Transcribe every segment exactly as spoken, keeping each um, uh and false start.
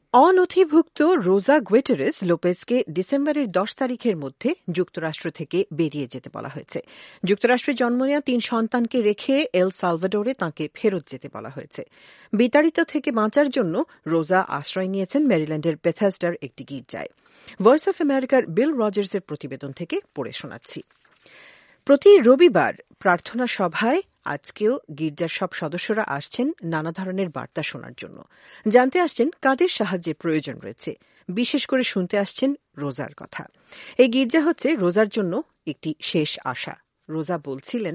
অনথিভুক্ত রোজা গুয়েটেরেস লোপেজকে ডিসেম্বরের দশ তারিখের মধ্যে যুক্তরাষ্ট্র থেকে বেরিয়ে যেতে বলা হয়েছে। যুক্তরাষ্ট্রে জন্ম নেওয়া তিন সন্তানকে রেখে এল সালভাডোরে তাঁকে ফেরত যেতে বলা হয়েছে। বিতাড়িত থেকে বাঁচার জন্য রোজা আশ্রয় নিয়েছেন মেরিল্যান্ডের বেথাসডার একটি গির্জায়। ভয়েস অব আমেরিকার বিল রজার্সের প্রতিবেদন থেকে পড়ে শোনাচ্ছি। প্রতি রবিবার প্রার্থনা সভায় আজকেও গির্জার সব সদস্যরা আসছেন নানা ধরনের বার্তা শোনার জন্য। জানতে আসছেন কাদের সাহায্যের প্রয়োজন রয়েছে, বিশেষ করে শুনতে আসছেন রোজার কথা। এই গির্জা হচ্ছে রোজার জন্য একটি শেষ আশা। রোজা বলছিলেন,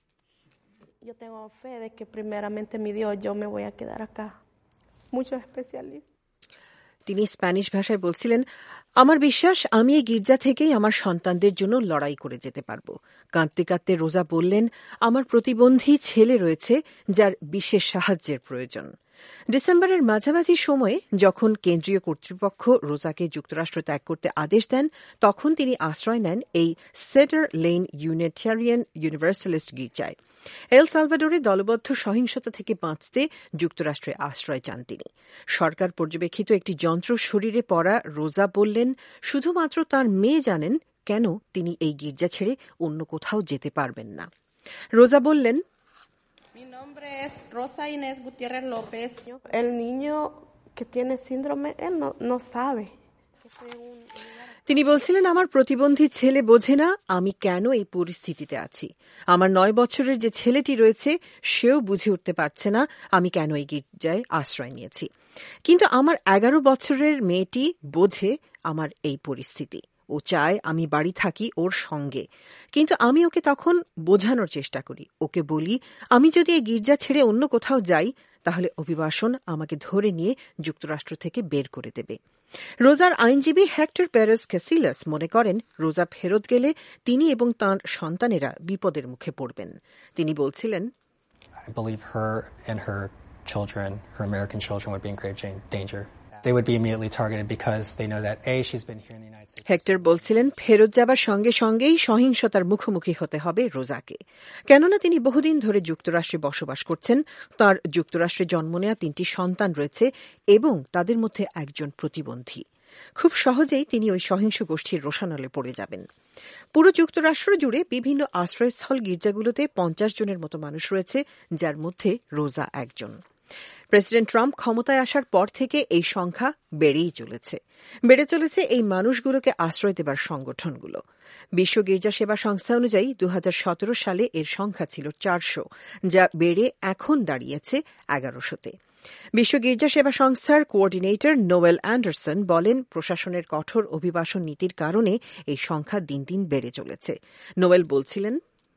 Yo tengo fe de que primeramente mi Dios yo me voy a quedar acá. Muchos especialistas. তিনি স্প্যানিশ ভাষায় বলছিলেন, আমার বিশ্বাস আমি এই গির্জা থেকেই আমার সন্তানদের জন্য লড়াই করে যেতে পারব। কাঁদতে কাঁদতে রোজা বললেন, আমার প্রতিবন্ধী ছেলে রয়েছে যার বিশেষ সাহায্যের প্রয়োজন। ডিসেম্বরের মাঝামাঝি সময়ে যখন কেন্দ্রীয় কর্তৃপক্ষ রোজাকে যুক্তরাষ্ট্র ত্যাগ করতে আদেশ দেন, তখন তিনি আশ্রয় নেন এই সেডার লেন ইউনিটারিয়ান ইউনিভার্সালিস্ট গির্জায়। এল সালভাডোরে দলবদ্ধ সহিংসতা থেকে বাঁচতে যুক্তরাষ্ট্রে আশ্রয় চান তিনি। সরকার পর্যবেক্ষিত একটি যন্ত্র শরীরে পড়া রোজা বললেন, শুধুমাত্র তার মেয়ে জানেন কেন তিনি এই গির্জা ছেড়ে অন্য কোথাও যেতে পারবেন না। রোজা বললেন, Mi nombre es Rosa Inés Gutiérrez López. El niño que tiene síndrome, él no, no sabe. তিনি বলছিলেন, আমার প্রতিবন্ধী ছেলে বোঝে না আমি কেন এই পরিস্থিতিতে আছি। আমার নয় বছরের যে ছেলেটি রয়েছে সেও বুঝে উঠতে পারছে না আমি কেন এই গির্জায় আশ্রয় নিয়েছি। কিন্তু আমার এগারো বছরের মেয়েটি বোঝে আমার এই পরিস্থিতি। ও চায় আমি বাড়ি থাকি ওর সঙ্গে, কিন্তু আমি ওকে তখন বোঝানোর চেষ্টা করি। ওকে বলি, আমি যদি এই গির্জা ছেড়ে অন্য কোথাও যাই তাহলে অভিবাসন আমাকে ধরে নিয়ে যুক্তরাষ্ট্র থেকে বের করে দেবে। রোজার আইনজীবী হেক্টর পেরেজ ক্যাসিলাস মনে করেন, রোজা ফেরত গেলে তিনি এবং তাঁর সন্তানেরা বিপদের মুখে পড়বেন। তিনি বলছিলেন, I believe her and her children, her American children, would be in grave danger. They would be immediately targeted because they know that A, she's been here in the United States. Hector বলছিলেন, ফেরত যাবার সঙ্গে সঙ্গেই সহিংসতার মুখোমুখি হতে হবে রোজাকে, কেননা তিনি বহুদিন ধরে যুক্তরাষ্ট্রে বসবাস করছেন। তার যুক্তরাষ্ট্রে জন্ম নেওয়া তিনটি সন্তান রয়েছে এবং তাদের মধ্যে একজন প্রতিবন্ধী। খুব সহজেই তিনি ওই সহিংস গোষ্ঠীর রোষানলে পড়ে যাবেন। পুরো যুক্তরাষ্ট্র জুড়ে বিভিন্ন আশ্রয়স্থল গির্জাগুলোতে পঞ্চাশ জনের মতো মানুষ রয়েছে, যার মধ্যে রোজা একজন। প্রেসিডেন্ট ট্রাম্প ক্ষমতায় আসার পর থেকে এই সংখ্যা বেড়েই চলেছে। বেড়ে চলেছে এই মানুষগুলোকে আশ্রয় দেবার সংগঠনগুলো। বিশ্ব গির্জা সেবা সংস্থা অনুযায়ী দু হাজার সতেরো সালে এর সংখ্যা ছিল চারশো, যা বেড়ে এখন দাঁড়িয়েছে এগারোশোতে। বিশ্ব গির্জা সেবা সংস্থার কোঅর্ডিনেটর নোয়েল অ্যান্ডারসন বলেন, প্রশাসনের কঠোর অভিবাসন নীতির কারণে এই সংখ্যা দিন দিন বেড়ে চলেছে। নোয়েল বলছিলেন,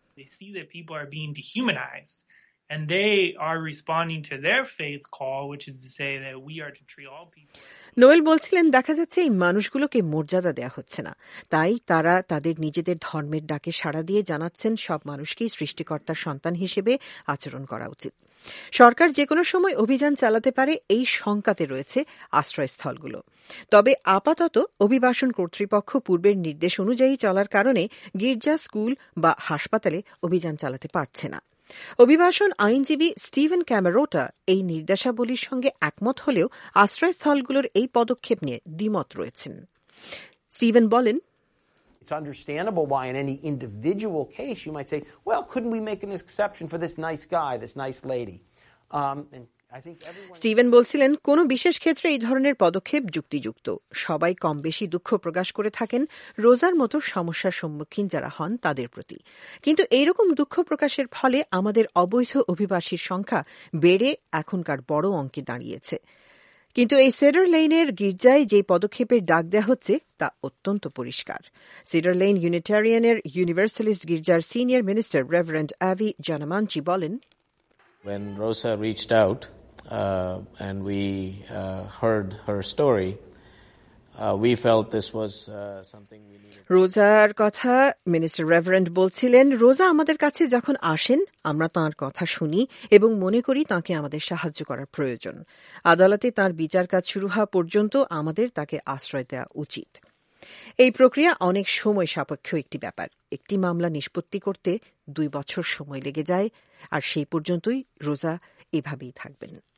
And they are responding to their faith call, which is to say that we are to treat all people. Noel বলছিলেন, দেখা যাচ্ছে এই মানুষগুলোকে মর্যাদা দেওয়া হচ্ছে না, তাই তারা তাদের নিজেদের ধর্মের ডাকে সাড়া দিয়ে জানাচ্ছেন সব মানুষকেই সৃষ্টিকর্তার সন্তান হিসেবে আচরণ করা উচিত। সরকার যে কোনো সময় অভিযান চালাতে পারে এই শঙ্কাতে রয়েছে আশ্রয়স্থলগুলো। তবে আপাতত অভিবাসন কর্তৃপক্ষ পূর্বের নির্দেশ অনুযায়ী চলার কারণে গির্জা, স্কুল বা হাসপাতালে অভিযান চালাতে পারছে না। অভিবাসন আইনজীবী স্টিভেন ক্যামেরোটা এই নির্দেশাবলীর সঙ্গে একমত হলেও আশ্রয়স্থলগুলোর এই পদক্ষেপ নিয়ে দ্বিমত রয়েছেন। স্টিভেন বলেন, It's understandable why in any individual case you might say, well, couldn't we make an exception for this nice guy, this nice lady? Um, and Steven বলছিলেন, কোন বিশেষ ক্ষেত্রে এই ধরনের পদক্ষেপ যুক্তিযুক্ত। সবাই কম বেশি দুঃখ প্রকাশ করে থাকেন রোজার মতো সমস্যার সম্মুখীন যারা হন তাদের প্রতি, কিন্তু এইরকম দুঃখ প্রকাশের ফলে আমাদের অবৈধ অভিবাসীর সংখ্যা বেড়ে এখনকার বড় অঙ্কে দাঁড়িয়েছে। কিন্তু এই সেডার লেইনের গির্জায় যে পদক্ষেপের ডাক দেওয়া হচ্ছে তা অত্যন্ত পরিষ্কার। সেডার লেইন ইউনিটারিয়ানের ইউনিভার্সালিস্ট গির্জার senior minister reverend Avi Janamanchi বলেন, When Rosa reached out uh, and we uh, heard her story, uh, we felt this was uh, something we needed. রোজার কথা মিনিস্টার রেভারেন্ড বলছিলেন, রোজা আমাদের কাছে যখন আসেন আমরা তাঁর কথা শুনি এবং মনে করি তাঁকে আমাদের সাহায্য করার প্রয়োজন। আদালতে তাঁর বিচার কাজ শুরু হওয়া পর্যন্ত আমাদের তাকে আশ্রয় দেওয়া উচিত। এই প্রক্রিয়া অনেক সময় সাপেক্ষ একটি ব্যাপার। একটি মামলা নিষ্পত্তি করতে দুই বছর সময় লেগে যায়, আর সেই পর্যন্তই রোজা এভাবেই থাকবেন।